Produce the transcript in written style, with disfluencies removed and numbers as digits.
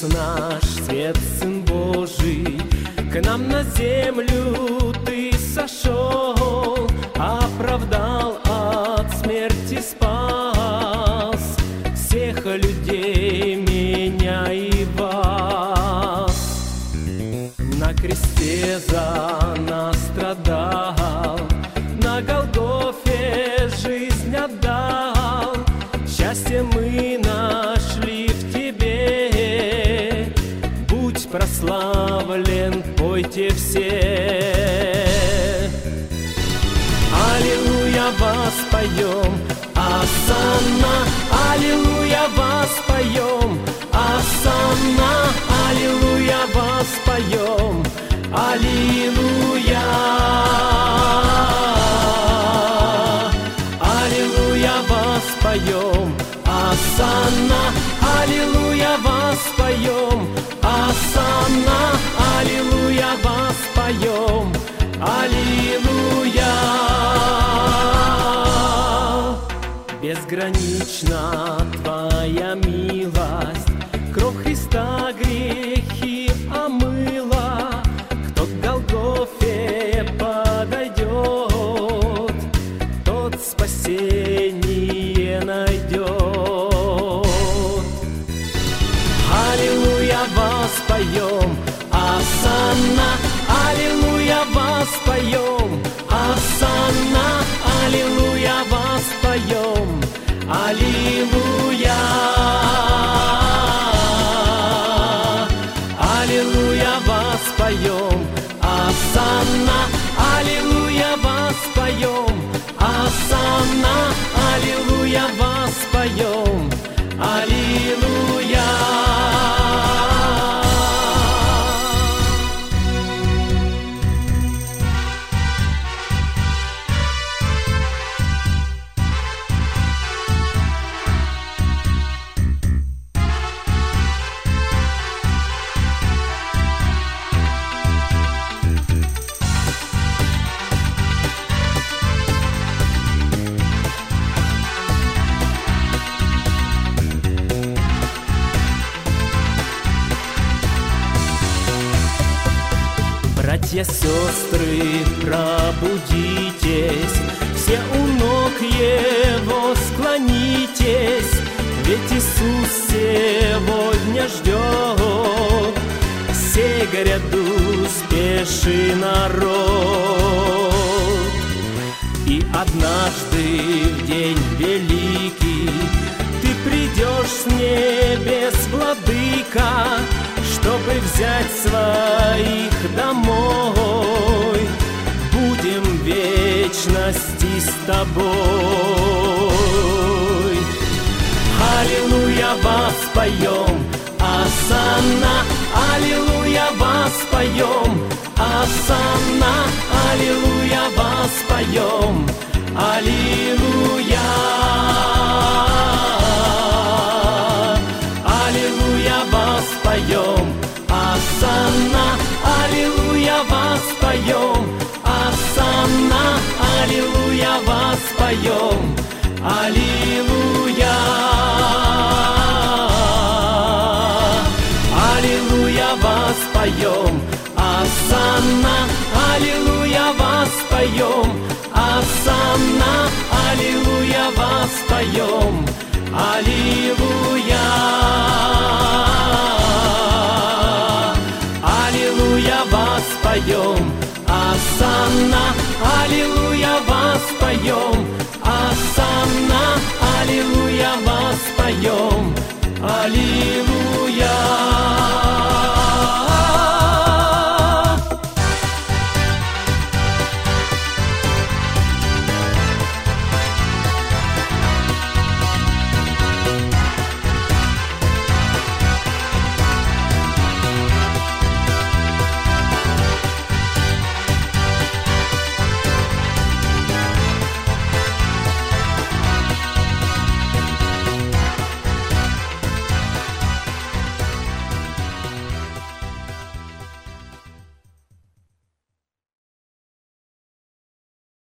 наш, свет, Сын Божий, к нам на землю Ты сошел, оправдал, от смерти спас всех людей, меня и вас. На кресте за нас страдал, на Голгофе жизнь отдал. Счастье мы нашли в Тебе, будь прославлен, пойте все. Аллилуйя, воспоем, Осанна, аллилуйя, воспоем, Осанна, аллилуйя, воспоем, аллилуйя. Аллилуйя, воспоем, Осанна, аллилуйя, воспоем, Осанна, аллилуйя, воспоем, аллилуйя. Безгранична Твоя милость, кровь Христа грехи омыла. Кто к Голгофе подойдет, тот спасение найдет. Аллилуйя, воспоем, Осанна, аллилуйя, воспоем, Осанна, аллилуйя, воспоем, аллилуйя. Аллилуйя, воспоем, Осанна, аллилуйя, воспоем, Осанна, аллилуйя, воспоем, аллилуйя. Братья, сестры, пробудитесь, все у ног Его склонитесь, ведь Иисус сегодня ждет всей гряду спеши народ. И однажды в день великий Ты придешь с небес, Владыка, чтобы взять своих домой. Будем в вечности с Тобой. Аллилуйя, воспоем, Осанна, аллилуйя, воспоем, Осанна, аллилуйя, воспоем, аллилуйя. Аллилуйя, воспоем, Осанна, аллилуйя, воспоем, Осанна, аллилуйя, воспоем, аллилуйя. Аллилуйя, воспоем, Осанна, аллилуйя, воспоем, Осанна, аллилуйя, воспоем, аллилуйя. Аллилуйя, воспоем, Осанна, аллилуйя, воспоем, Осанна, аллилуйя, воспоем, аллилуйя.